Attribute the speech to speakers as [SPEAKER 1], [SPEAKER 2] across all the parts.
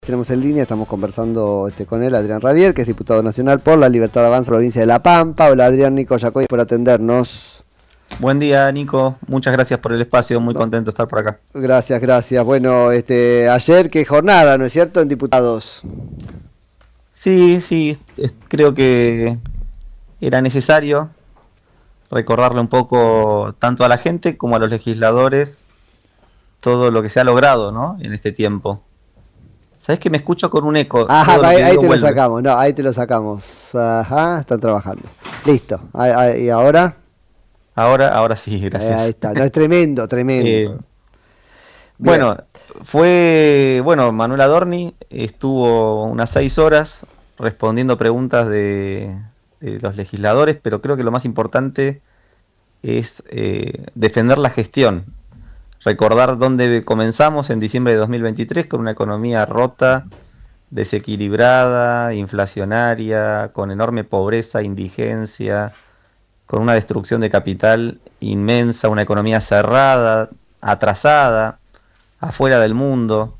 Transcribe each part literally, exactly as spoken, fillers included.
[SPEAKER 1] Tenemos en línea, estamos conversando este, con él, Adrián Rabier, que es diputado nacional por la Libertad Avanza, provincia de La Pampa. Hola Adrián, Nico Yacoy, por atendernos.
[SPEAKER 2] Buen día, Nico. Muchas gracias por el espacio. Muy
[SPEAKER 1] No,
[SPEAKER 2] contento de estar por acá.
[SPEAKER 1] gracias, gracias. Bueno, este, ayer, qué jornada, ¿no es cierto?, en diputados.
[SPEAKER 2] Sí, sí, es- creo que era necesario recordarle un poco tanto a la gente como a los legisladores todo lo que se ha logrado, ¿no? En este tiempo. ¿Sabés que me escucho con un eco?
[SPEAKER 1] Ajá,
[SPEAKER 2] Todo lo
[SPEAKER 1] ahí,
[SPEAKER 2] que
[SPEAKER 1] ahí
[SPEAKER 2] digo
[SPEAKER 1] te lo
[SPEAKER 2] vuelve.
[SPEAKER 1] sacamos, no, ahí te lo sacamos. Ajá, están trabajando. Listo. Ahí- ahí- ¿Y ahora?
[SPEAKER 2] Ahora, ahora sí,
[SPEAKER 1] Eh, ahí
[SPEAKER 2] gracias.
[SPEAKER 1] está. No, es tremendo,
[SPEAKER 2] Eh,
[SPEAKER 1] tremendo. Bien.
[SPEAKER 2] bueno, fue, bueno, Manuel Adorni estuvo unas seis horas respondiendo preguntas de, de los legisladores, pero creo que lo más importante es eh, defender la gestión, recordar dónde comenzamos en diciembre de dos mil veintitrés con una economía rota, desequilibrada, inflacionaria, con enorme pobreza, indigencia, con una destrucción de capital inmensa, una economía cerrada, atrasada, afuera del mundo,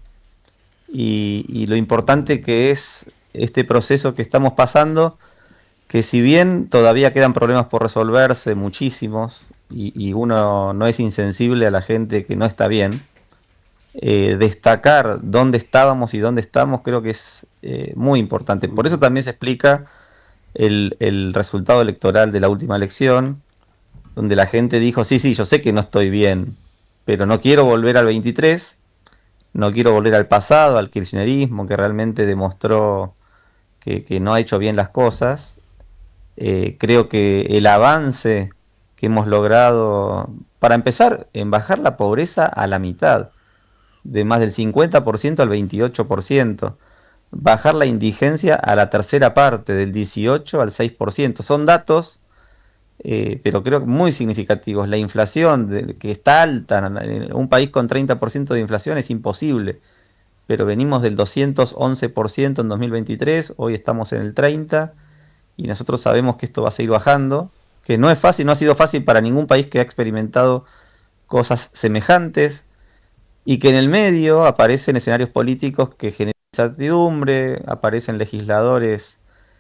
[SPEAKER 2] y, y lo importante que es este proceso que estamos pasando, que si bien todavía quedan problemas por resolverse, muchísimos, y, y uno no es insensible a la gente que no está bien, eh, destacar dónde estábamos y dónde estamos creo que es eh, muy importante. Por eso también se explica el, el resultado electoral de la última elección, donde la gente dijo, sí, sí, yo sé que no estoy bien, pero no quiero volver al veintitrés, no quiero volver al pasado, al kirchnerismo, que realmente demostró que, que no ha hecho bien las cosas. Eh, creo que el avance que hemos logrado, para empezar, en bajar la pobreza a la mitad, de más del cincuenta por ciento al veintiocho por ciento, bajar la indigencia a la tercera parte, del dieciocho al seis por ciento. Son datos, eh, pero creo que muy significativos. La inflación, de- que está alta, en un país con treinta por ciento de inflación es imposible, pero venimos del doscientos once por ciento en dos mil veintitrés, hoy estamos en el treinta por ciento, y nosotros sabemos que esto va a seguir bajando, que no es fácil, no ha sido fácil para ningún país que ha experimentado cosas semejantes, y que en el medio aparecen escenarios políticos que generan incertidumbre, aparecen legisladores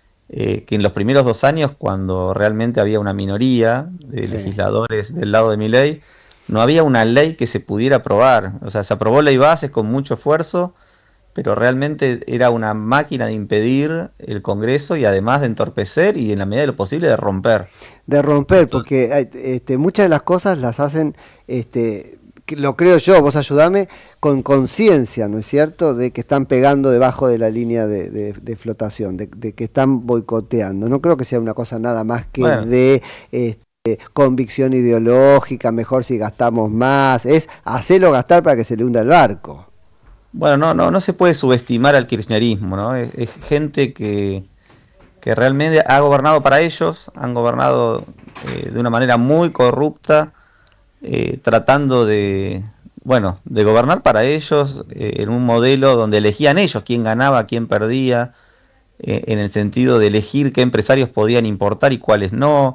[SPEAKER 2] eh, que en los primeros dos años, cuando realmente había una minoría de
[SPEAKER 1] Sí.
[SPEAKER 2] legisladores del lado de Milei, no había una ley que se pudiera aprobar. O sea, se aprobó ley bases con mucho esfuerzo, pero realmente era una máquina de impedir el Congreso y además de entorpecer y en la medida de lo posible de romper.
[SPEAKER 1] De romper,
[SPEAKER 2] Entonces,
[SPEAKER 1] porque eh, este, muchas de las cosas las hacen, este, que lo creo yo, vos ayudame, con conciencia, ¿no es cierto?, de que están pegando debajo de la línea de, de- de flotación, de, de que están boicoteando. No creo que sea una cosa nada más que
[SPEAKER 2] bueno,
[SPEAKER 1] de este, convicción ideológica, mejor si gastamos más, es hacerlo gastar para que se le hunda el barco.
[SPEAKER 2] bueno, no, no, no se puede subestimar al kirchnerismo, ¿no? Es, es gente que, que realmente ha gobernado para ellos, han gobernado eh, de una manera muy corrupta, eh, tratando de, bueno, de gobernar para ellos eh, en un modelo donde elegían ellos quién ganaba, quién perdía, eh, en el sentido de elegir qué empresarios podían importar y cuáles no,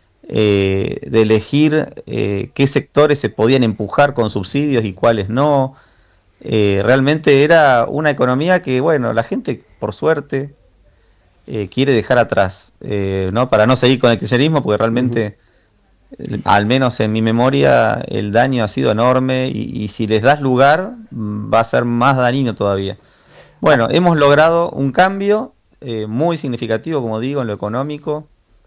[SPEAKER 2] eh, de elegir eh, qué sectores se podían empujar con subsidios y cuáles no. Eh, realmente era una economía que, bueno, la gente, por suerte, eh, quiere dejar atrás, eh, ¿no? Para no seguir con el kirchnerismo, porque
[SPEAKER 1] Ujú.
[SPEAKER 2] realmente, el- al menos en mi memoria, el daño ha sido enorme y, y si les das lugar, mm, va a ser más dañino todavía.
[SPEAKER 1] Ah,
[SPEAKER 2] Bueno, hemos logrado un cambio eh, muy significativo, como digo, en lo económico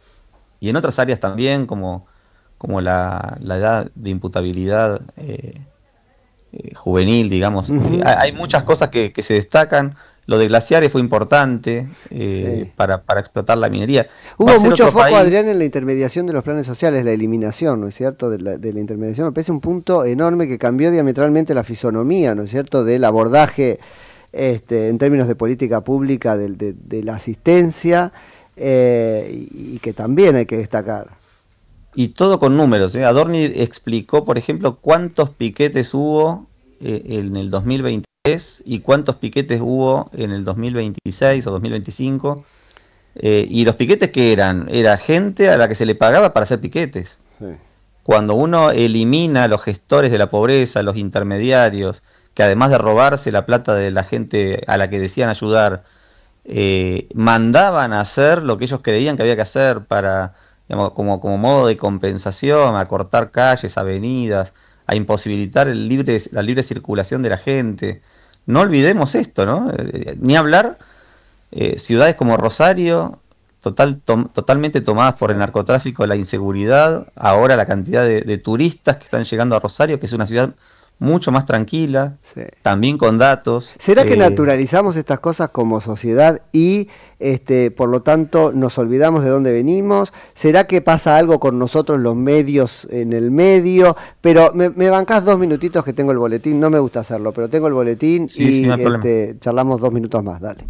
[SPEAKER 2] y en otras áreas también, como, como la, la edad de imputabilidad eh, eh, juvenil, digamos. Eh,
[SPEAKER 1] ujú.
[SPEAKER 2] hay, hay muchas cosas que, que se destacan. Lo de Glaciares fue importante eh,
[SPEAKER 1] Sí.
[SPEAKER 2] para, para explotar la minería. Va a
[SPEAKER 1] Hubo
[SPEAKER 2] ser
[SPEAKER 1] mucho
[SPEAKER 2] otro
[SPEAKER 1] foco, Adrián,
[SPEAKER 2] país.
[SPEAKER 1] en la intermediación de los planes sociales, la eliminación, ¿no es cierto?, de la, de la intermediación. Me parece un punto enorme que cambió diametralmente la fisonomía, ¿no es cierto?, del abordaje este, en términos de política pública del- de, de la asistencia, eh, y, y que también hay que destacar.
[SPEAKER 2] Y todo con números, ¿eh? Adorni explicó, por ejemplo, cuántos piquetes hubo eh, en el dos mil veintitrés y cuántos piquetes hubo en el dos mil veintiséis o dos mil veinticinco. Eh, y los piquetes que eran, era gente a la que se le pagaba para hacer piquetes.
[SPEAKER 1] Sí.
[SPEAKER 2] Cuando uno elimina a los gestores de la pobreza, los intermediarios, que además de robarse la plata de la gente a la que decían ayudar, eh, mandaban a hacer lo que ellos creían que había que hacer para, digamos, como, como modo de compensación, a cortar calles, avenidas, a imposibilitar el libre, la libre circulación de la gente. No olvidemos esto, ¿no? Eh, ni hablar, eh, ciudades como Rosario, total, to, totalmente tomadas por el narcotráfico, la inseguridad, ahora la cantidad de, de turistas que están llegando a Rosario, que es una ciudad mucho más tranquila, sí. También con datos.
[SPEAKER 1] ¿Será eh, que naturalizamos estas cosas como sociedad y este, por lo tanto nos olvidamos de dónde venimos? ¿Será que pasa algo con nosotros los medios en el medio? Pero me, me bancás dos minutitos que tengo el boletín, no me gusta hacerlo, pero tengo el boletín sí, y sí, no este, charlamos dos minutos más, dale.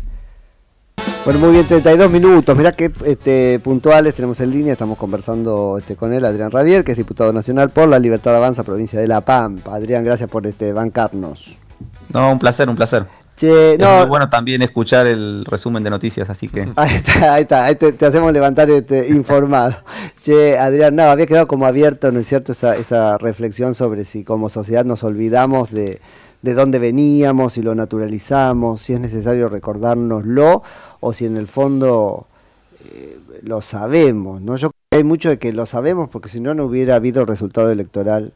[SPEAKER 1] Bueno, muy bien, treinta y dos minutos, mirá que este, puntuales tenemos en línea, estamos conversando este, con él, Adrián Rabier, que es diputado nacional por la Libertad Avanza, provincia de La Pampa. Adrián, gracias por este, bancarnos.
[SPEAKER 2] No, un placer, un placer.
[SPEAKER 1] Che, no,
[SPEAKER 2] es muy bueno también escuchar el resumen de noticias, así que...
[SPEAKER 1] Ahí está, ahí está, ahí te, te hacemos levantar este, informado. Che, Adrián, no, había quedado como abierto, ¿no es cierto?, esa, esa reflexión sobre si como sociedad nos olvidamos de... de dónde veníamos, si lo naturalizamos, si es necesario recordárnoslo o si en el fondo eh, lo sabemos, ¿no? Yo creo que hay mucho de que lo sabemos porque si no, no hubiera habido resultado electoral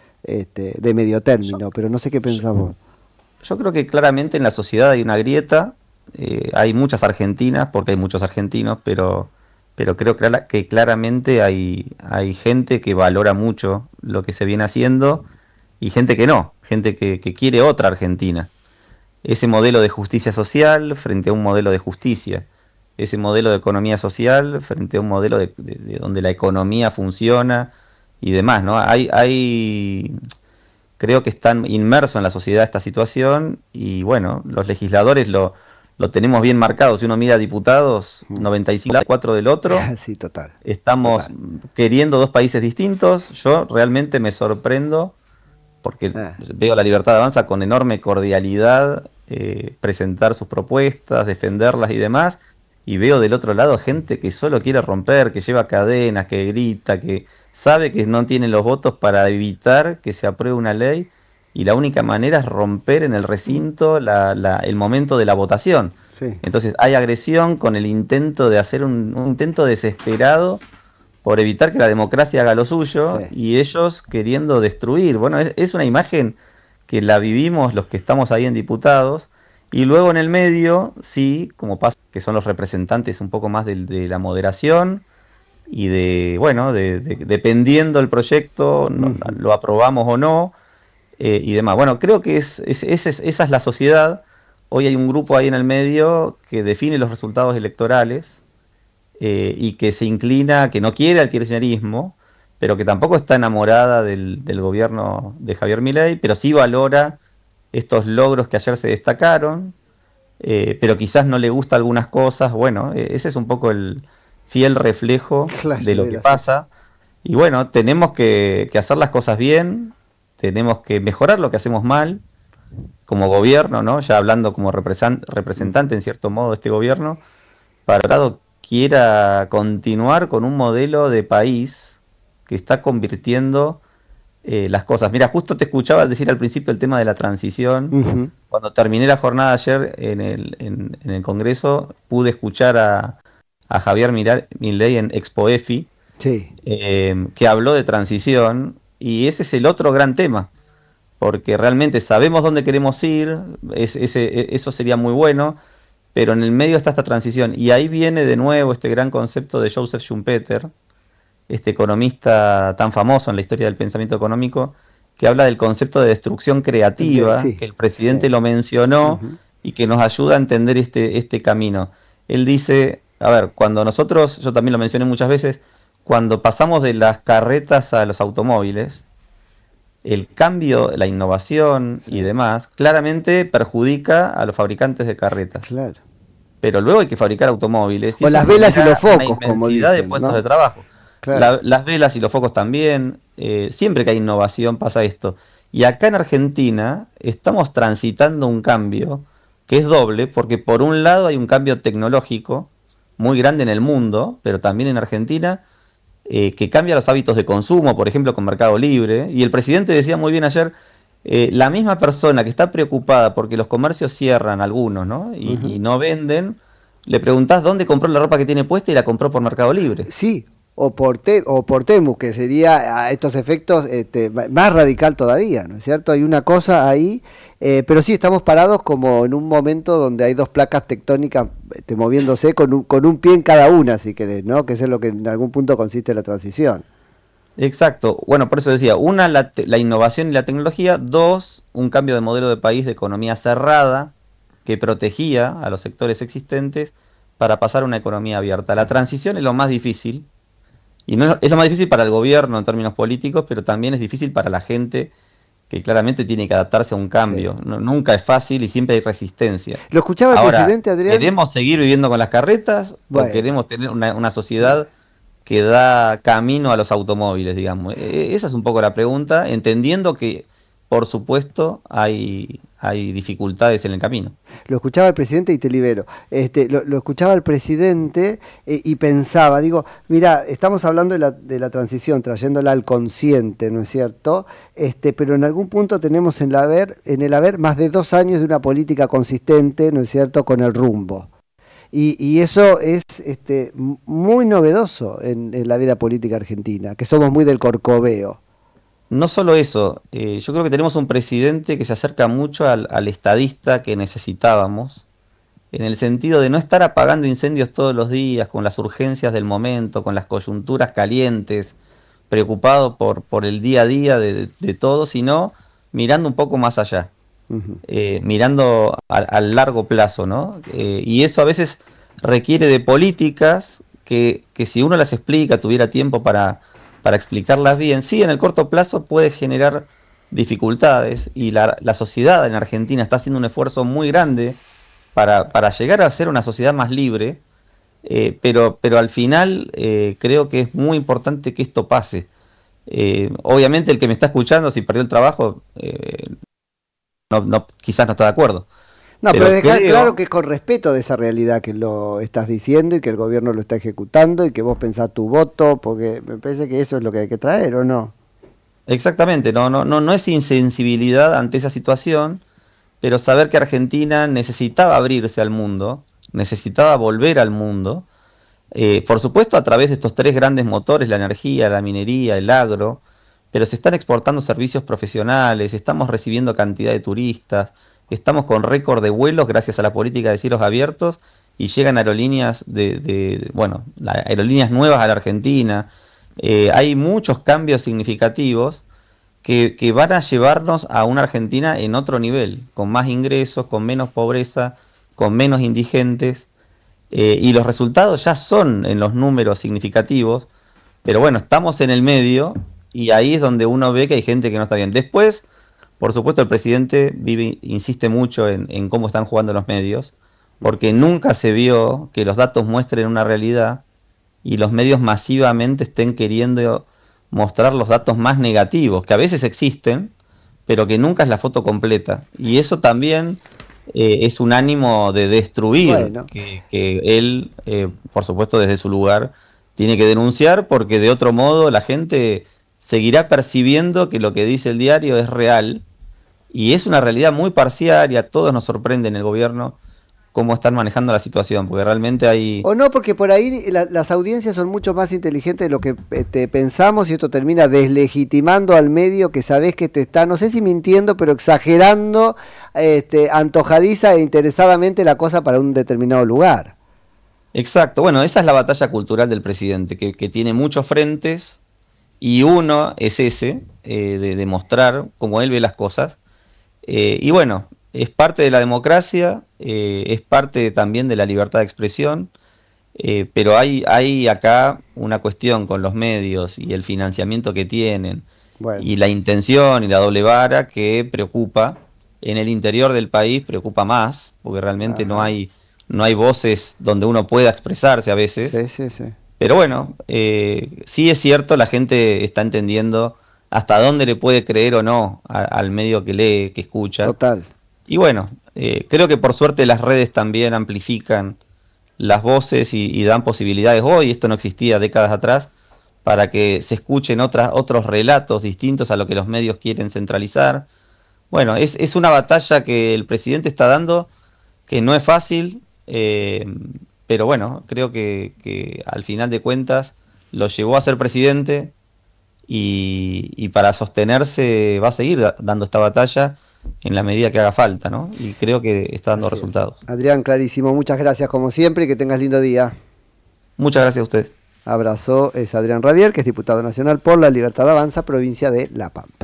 [SPEAKER 1] este, de medio término, yo, pero no sé qué pensamos.
[SPEAKER 2] Yo creo que claramente en la sociedad hay una grieta, eh, hay muchas argentinas, porque hay muchos argentinos, pero, pero creo que claramente hay, hay gente que valora mucho lo que se viene haciendo y gente que no, gente que, que quiere otra Argentina. Ese modelo de justicia social frente a un modelo de justicia. Ese modelo de economía social frente a un modelo de, de, de donde la economía funciona y demás, ¿no? Hay, hay, creo que están inmersos en la sociedad esta situación y bueno, los legisladores lo, lo tenemos bien marcado. Si uno mira diputados, noventa y cinco, cuatro del otro.
[SPEAKER 1] Sí, total.
[SPEAKER 2] Estamos total. Queriendo dos países distintos. Yo realmente me sorprendo porque ah. veo a la Libertad Avanza con enorme cordialidad eh, presentar sus propuestas, defenderlas y demás, y veo del otro lado gente que solo quiere romper, que lleva cadenas, que grita, que sabe que no tiene los votos para evitar que se apruebe una ley, y la única manera es romper en el recinto la, la, el momento de la votación. Sí. Entonces hay agresión con el intento de hacer un, un intento desesperado por evitar que la democracia haga lo suyo, sí. Y ellos queriendo destruir. Bueno, es, es una imagen que la vivimos los que estamos ahí en diputados, y luego en el medio, sí, como pasa, que son los representantes un poco más de, de la moderación, y de, bueno, de, de, dependiendo del proyecto, no, uh-huh. lo aprobamos o no, eh, y demás. Bueno, creo que es, es, es, es, esa es la sociedad. Hoy hay un grupo ahí en el medio que define los resultados electorales, Eh, y que se inclina, que no quiere al kirchnerismo, pero que tampoco está enamorada del, del gobierno de Javier Milei, pero sí valora estos logros que ayer se destacaron, eh, pero quizás no le gusta algunas cosas. Bueno, eh, ese es un poco el fiel reflejo claro, de lo que pasa. Y bueno, tenemos que, que hacer las cosas bien, tenemos que mejorar lo que hacemos mal, como gobierno, ¿no? Ya hablando como represent, representante en cierto modo de este gobierno, para quiera continuar con un modelo de país que está convirtiendo eh, las cosas. Mira, justo te escuchaba decir al principio el tema de la transición. Uh-huh. Cuando terminé la jornada ayer en el, en, en el Congreso, pude escuchar a, a Javier Milei en Expo EFI, sí. eh, que habló de transición, y ese es el otro gran tema, porque realmente sabemos dónde queremos ir, es, ese, eso sería muy bueno, pero en el medio está esta transición, y ahí viene de nuevo este gran concepto de Joseph Schumpeter, este economista tan famoso en la historia del pensamiento económico, que habla del concepto de destrucción creativa, sí, que el presidente sí. lo mencionó, uh-huh. y que nos ayuda a entender este, este camino. Él dice, a ver, cuando nosotros, yo también lo mencioné muchas veces, cuando pasamos de las carretas a los automóviles, el cambio, la innovación sí. y demás, claramente perjudica a los fabricantes de carretas. Claro. Pero luego hay que fabricar automóviles. Y
[SPEAKER 1] o las velas y los focos, como dicen,
[SPEAKER 2] de puestos
[SPEAKER 1] ¿no?
[SPEAKER 2] de trabajo.
[SPEAKER 1] Claro.
[SPEAKER 2] La, las velas y los focos también. Eh, siempre que hay innovación pasa esto. Y acá en Argentina estamos transitando un cambio que es doble, porque por un lado hay un cambio tecnológico muy grande en el mundo, pero también en Argentina, eh, que cambia los hábitos de consumo, por ejemplo con Mercado Libre. Y el presidente decía muy bien ayer, eh, la misma persona que está preocupada porque los comercios cierran, algunos, ¿no? Y,
[SPEAKER 1] Ujú.
[SPEAKER 2] y no venden, le preguntás dónde compró la ropa que tiene puesta y la compró por Mercado Libre.
[SPEAKER 1] Sí, o por, te, o por Temu, que sería a estos efectos este, ma- más radical todavía, ¿no es cierto? Hay una cosa ahí, eh, pero sí estamos parados como en un momento donde hay dos placas tectónicas este, moviéndose con un, con un pie en cada una, si querés, ¿no? Que eso es lo que en algún punto consiste la transición.
[SPEAKER 2] Exacto. Bueno, por eso decía, una, la, te- la innovación y la tecnología; dos, un cambio de modelo de país de economía cerrada que protegía a los sectores existentes para pasar a una economía abierta. La transición es lo más difícil, y no es es lo más difícil para el gobierno en términos políticos, pero también es difícil para la gente que claramente tiene que adaptarse a un
[SPEAKER 1] Sí.
[SPEAKER 2] cambio. No- nunca es fácil y siempre hay resistencia.
[SPEAKER 1] ¿Lo escuchaba el
[SPEAKER 2] Ahora,
[SPEAKER 1] presidente, Adrián?
[SPEAKER 2] ¿queremos seguir viviendo con las carretas o
[SPEAKER 1] Bueno,
[SPEAKER 2] queremos tener una, una sociedad que da camino a los automóviles, digamos? E- Esa es un poco la pregunta, entendiendo que, por supuesto, hay, hay dificultades en el camino.
[SPEAKER 1] lo escuchaba el presidente y te libero. Este, lo, lo escuchaba el presidente eh, y pensaba, digo, mira, estamos hablando de la, de la transición, trayéndola al consciente, ¿no es cierto? Este, pero en algún punto tenemos en, la haber, en el haber más de dos años de una política consistente, ¿no es cierto?, con el rumbo. Y, y eso es este, m- muy novedoso en, en la vida política argentina, que somos muy del corcoveo.
[SPEAKER 2] No solo eso, eh, yo creo que tenemos un presidente que se acerca mucho al, al estadista que necesitábamos, en el sentido de no estar apagando incendios todos los días con las urgencias del momento, con las coyunturas calientes, preocupado por, por el día a día de, de, de todo, sino mirando un poco más allá,
[SPEAKER 1] Ujú.
[SPEAKER 2] eh, mirando al, al largo plazo, ¿no? Eh, y eso a veces requiere de políticas que, que si uno las explica, tuviera tiempo para, para explicarlas bien, sí, en el corto plazo puede generar dificultades, y la, la sociedad en Argentina está haciendo un esfuerzo muy grande para, para llegar a ser una sociedad más libre, eh, pero, pero al final eh, creo que es muy importante que esto pase. Eh, obviamente el que me está escuchando, si perdió el trabajo, eh, no, no, quizás no está de acuerdo,
[SPEAKER 1] No, pero
[SPEAKER 2] pero
[SPEAKER 1] dejar claro
[SPEAKER 2] creo,
[SPEAKER 1] que es con respeto de esa realidad que lo estás diciendo y que el gobierno lo está ejecutando y que vos pensás tu voto, porque me parece que eso es lo que hay que traer, ¿o no?
[SPEAKER 2] exactamente, no, no, no, no es insensibilidad ante esa situación, pero saber que Argentina necesitaba abrirse al mundo, necesitaba volver al mundo, eh, por supuesto a través de estos tres grandes motores: la energía, la minería, el agro, pero se están exportando servicios profesionales, estamos recibiendo cantidad de turistas, estamos con récord de vuelos gracias a la política de cielos abiertos, y llegan aerolíneas de, de- bueno, la- aerolíneas nuevas a la Argentina. Eh, hay muchos cambios significativos que, que van a llevarnos a una Argentina en otro nivel, con más ingresos, con menos pobreza, con menos indigentes, eh, y los resultados ya son en los números significativos, pero bueno, estamos en el medio y ahí es donde uno ve que hay gente que no está bien. Después, por supuesto, el presidente vive, insiste mucho en, en cómo están jugando los medios, porque nunca se vio que los datos muestren una realidad y los medios masivamente estén queriendo mostrar los datos más negativos, que a veces existen, pero que nunca es la foto completa. Y eso también eh, es un ánimo de destruir,
[SPEAKER 1] Bueno,
[SPEAKER 2] que, que él, eh, por supuesto, desde su lugar, tiene que denunciar, porque de otro modo la gente seguirá percibiendo que lo que dice el diario es real, y es una realidad muy parcial, y a todos nos sorprende en el gobierno cómo están manejando la situación, porque realmente hay...
[SPEAKER 1] o no, porque por ahí la- las audiencias son mucho más inteligentes de lo que este, pensamos y esto termina deslegitimando al medio que sabés que te está, no sé si mintiendo, pero exagerando, este, antojadiza e interesadamente la cosa para un determinado lugar.
[SPEAKER 2] Exacto, bueno, esa es la batalla cultural del presidente, que, que tiene muchos frentes, y uno es ese, eh, de demostrar cómo él ve las cosas. Eh, y bueno, es parte de la democracia, eh, es parte también de la libertad de expresión, eh, pero hay, hay acá una cuestión con los medios y el financiamiento que tienen,
[SPEAKER 1] Bueno,
[SPEAKER 2] y la intención y la doble vara, que preocupa. En el interior del país preocupa más, porque realmente no
[SPEAKER 1] ajá,
[SPEAKER 2] hay, no hay voces donde uno pueda expresarse a veces.
[SPEAKER 1] sí, sí, sí,
[SPEAKER 2] Pero bueno, eh, sí es cierto, la gente está entendiendo hasta dónde le puede creer o no a- al medio que lee, que escucha.
[SPEAKER 1] total.
[SPEAKER 2] Y bueno, eh, creo que por suerte las redes también amplifican las voces y, y dan posibilidades hoy, esto no existía décadas atrás, para que se escuchen otras, otros relatos distintos a lo que los medios quieren centralizar. Bueno, es, es una batalla que el presidente está dando, que no es fácil, eh, pero bueno, creo que, que al final de cuentas lo llevó a ser presidente y, y para sostenerse va a seguir da- dando esta batalla en la medida que haga falta, ¿no? Y creo que está dando
[SPEAKER 1] Así es.
[SPEAKER 2] resultados.
[SPEAKER 1] Adrián, clarísimo, muchas gracias como siempre y que tengas lindo día.
[SPEAKER 2] Muchas gracias a ustedes.
[SPEAKER 1] Abrazo, es Adrián Rabier, que es diputado nacional por La Libertad Avanza, provincia de La Pampa.